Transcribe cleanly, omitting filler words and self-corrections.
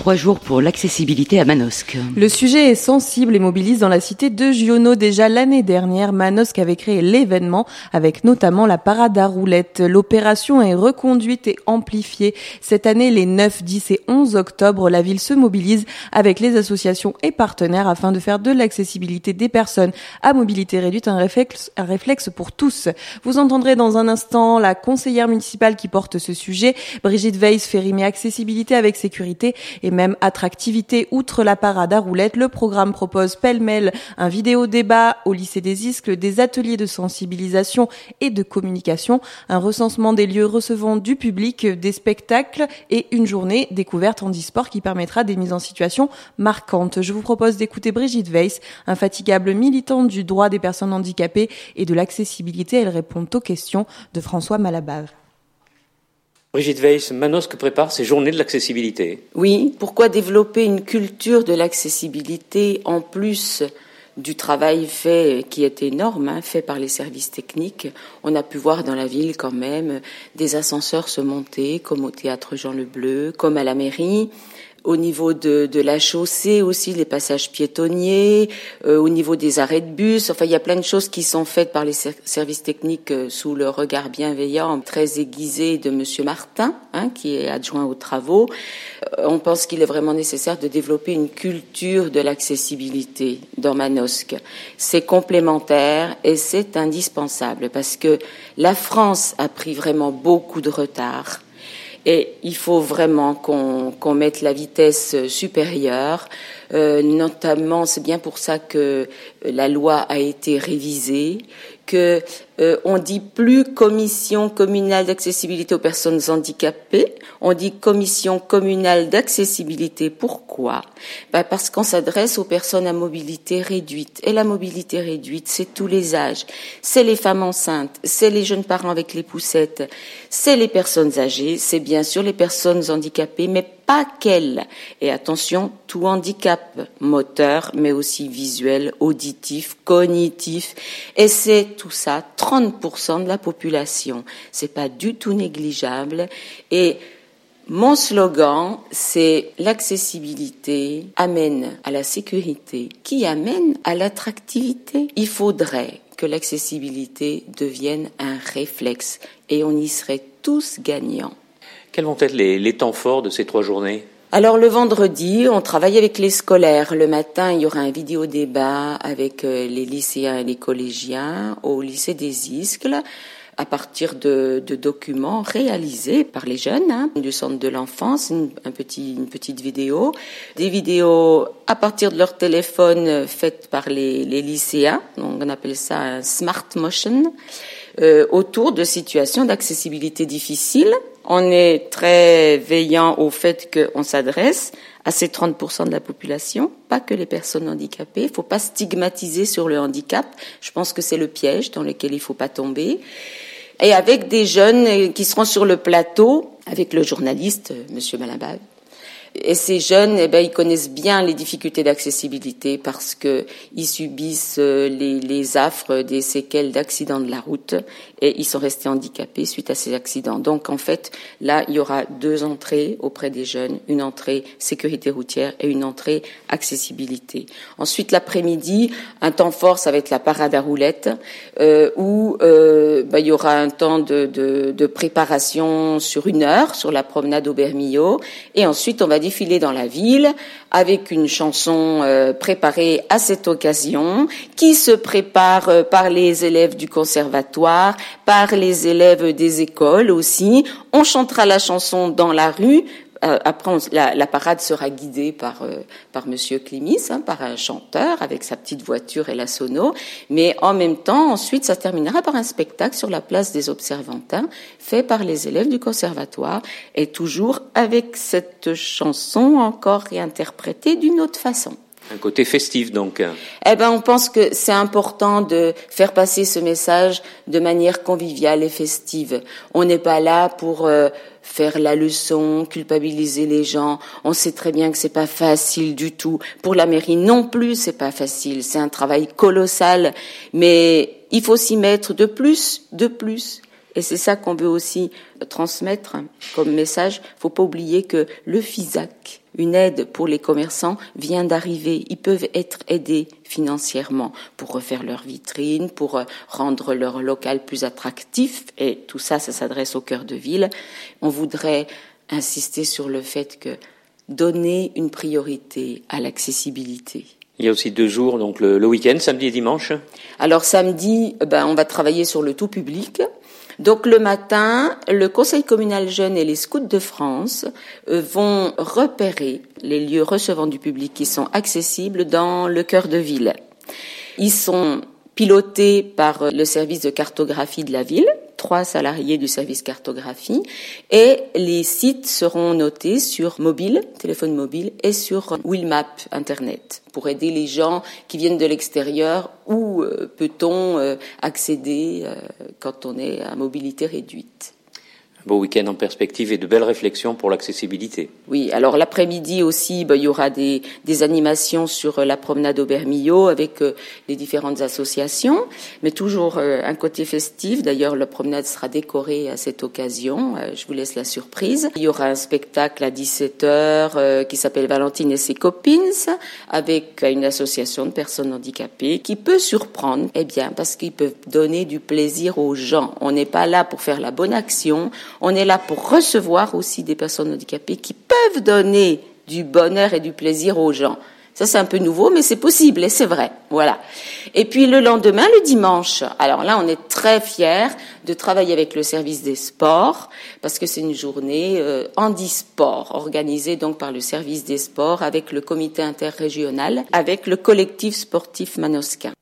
3 jours pour l'accessibilité à Manosque. Le sujet est sensible et mobilise dans la cité de Giono. Déjà l'année dernière, Manosque avait créé l'événement avec notamment la parade à roulettes. L'opération est reconduite et amplifiée. Cette année, les 9, 10 et 11 octobre, la ville se mobilise avec les associations et partenaires afin de faire de l'accessibilité des personnes à mobilité réduite un réflexe pour tous. Vous entendrez dans un instant la conseillère municipale qui porte ce sujet. Brigitte Weiss fait rimer accessibilité avec sécurité et même attractivité. Outre la parade à roulettes, le programme propose pêle-mêle un vidéo débat au lycée des Iscles, des ateliers de sensibilisation et de communication, un recensement des lieux recevant du public, des spectacles et une journée découverte handisport qui permettra des mises en situation marquantes. Je vous propose d'écouter Brigitte Weiss, infatigable militante du droit des personnes handicapées et de l'accessibilité. Elle répond aux questions de François Malabave. Brigitte Weiss, Manosque prépare ses journées de l'accessibilité. Oui, pourquoi développer une culture de l'accessibilité en plus du travail fait, qui est énorme, fait par les services techniques. On a pu voir dans la ville quand même des ascenseurs se monter, comme au théâtre Jean Le Bleu, comme à la mairie. Au niveau de la chaussée aussi, les passages piétonniers, au niveau des arrêts de bus. Enfin, il y a plein de choses qui sont faites par les services techniques sous le regard bienveillant, très aiguisé de Monsieur Martin, qui est adjoint aux travaux. On pense qu'il est vraiment nécessaire de développer une culture de l'accessibilité dans Manosque. C'est complémentaire et c'est indispensable parce que la France a pris vraiment beaucoup de retard. Et il faut vraiment qu'on mette la vitesse supérieure. Notamment, c'est bien pour ça que la loi a été révisée, que on dit plus commission communale d'accessibilité aux personnes handicapées, on dit commission communale d'accessibilité. Pourquoi ? Parce qu'on s'adresse aux personnes à mobilité réduite. Et la mobilité réduite, c'est tous les âges. C'est les femmes enceintes, c'est les jeunes parents avec les poussettes, c'est les personnes âgées, c'est bien sûr les personnes handicapées, mais pas qu'elles. Et attention, tout handicap moteur, mais aussi visuel, auditif, cognitif. Et c'est tout ça, 30% de la population. C'est pas du tout négligeable. Et mon slogan, c'est l'accessibilité amène à la sécurité, qui amène à l'attractivité. Il faudrait que l'accessibilité devienne un réflexe et on y serait tous gagnants. Quels vont être les temps forts de ces 3 journées ? Alors le vendredi, on travaille avec les scolaires. Le matin, il y aura un vidéo débat avec les lycéens et les collégiens au lycée des Iscles à partir de documents réalisés par les jeunes du centre de l'enfance, une petite vidéo, des vidéos à partir de leur téléphone faites par les lycéens, donc on appelle ça un smart motion, autour de situations d'accessibilité difficiles. On est très veillant au fait qu'on s'adresse à ces 30% de la population, pas que les personnes handicapées. Il ne faut pas stigmatiser sur le handicap. Je pense que c'est le piège dans lequel il ne faut pas tomber. Et avec des jeunes qui seront sur le plateau, avec le journaliste, Monsieur Malabave. Et ces jeunes, ils connaissent bien les difficultés d'accessibilité parce que ils subissent les affres des séquelles d'accidents de la route et ils sont restés handicapés suite à ces accidents. Donc en fait, là, il y aura 2 entrées auprès des jeunes, une entrée sécurité routière et une entrée accessibilité. Ensuite, l'après-midi, un temps fort, ça va être la parade à roulettes où il y aura un temps de préparation sur 1 heure sur la promenade au Bermillot et ensuite on va défiler dans la ville avec une chanson préparée à cette occasion qui se prépare par les élèves du conservatoire, par les élèves des écoles aussi. On chantera la chanson dans la rue. Après, la parade sera guidée par Monsieur Clémis, par un chanteur avec sa petite voiture et la sono. Mais en même temps, ensuite, ça terminera par un spectacle sur la place des Observantins, fait par les élèves du conservatoire, et toujours avec cette chanson encore réinterprétée d'une autre façon. Un côté festif, donc. On pense que c'est important de faire passer ce message de manière conviviale et festive. On n'est pas là pour faire la leçon, culpabiliser les gens. On sait très bien que c'est pas facile du tout. Pour la mairie non plus, c'est pas facile. C'est un travail colossal, mais il faut s'y mettre de plus. Et c'est ça qu'on veut aussi transmettre comme message. Faut pas oublier que le FISAC une aide pour les commerçants vient d'arriver. Ils peuvent être aidés financièrement pour refaire leur vitrine, pour rendre leur local plus attractif. Et tout ça, ça s'adresse au cœur de ville. On voudrait insister sur le fait que donner une priorité à l'accessibilité. Il y a aussi 2 jours, donc le week-end, samedi et dimanche. Alors samedi, on va travailler sur le tout public. Donc le matin, le Conseil communal jeune et les Scouts de France vont repérer les lieux recevant du public qui sont accessibles dans le cœur de ville. Ils sont pilotés par le service de cartographie de la ville, 3 salariés du service cartographie, et les sites seront notés sur mobile, téléphone mobile, et sur Willmap Internet, pour aider les gens qui viennent de l'extérieur. Où peut-on accéder quand on est à mobilité réduite? Un beau week-end en perspective et de belles réflexions pour l'accessibilité. Oui, alors l'après-midi aussi, il y aura des animations sur la promenade Aubermillot avec les différentes associations, mais toujours un côté festif. D'ailleurs, la promenade sera décorée à cette occasion. Je vous laisse la surprise. Il y aura un spectacle à 17h qui s'appelle Valentine et ses copines, avec une association de personnes handicapées qui peut surprendre, parce qu'ils peuvent donner du plaisir aux gens. On n'est pas là pour faire la bonne action. On est là pour recevoir aussi des personnes handicapées qui peuvent donner du bonheur et du plaisir aux gens. Ça, c'est un peu nouveau, mais c'est possible et c'est vrai. Voilà. Et puis le lendemain, le dimanche. Alors là, on est très fiers de travailler avec le service des sports parce que c'est une journée handisport organisée donc par le service des sports avec le comité interrégional, avec le collectif sportif manosquin.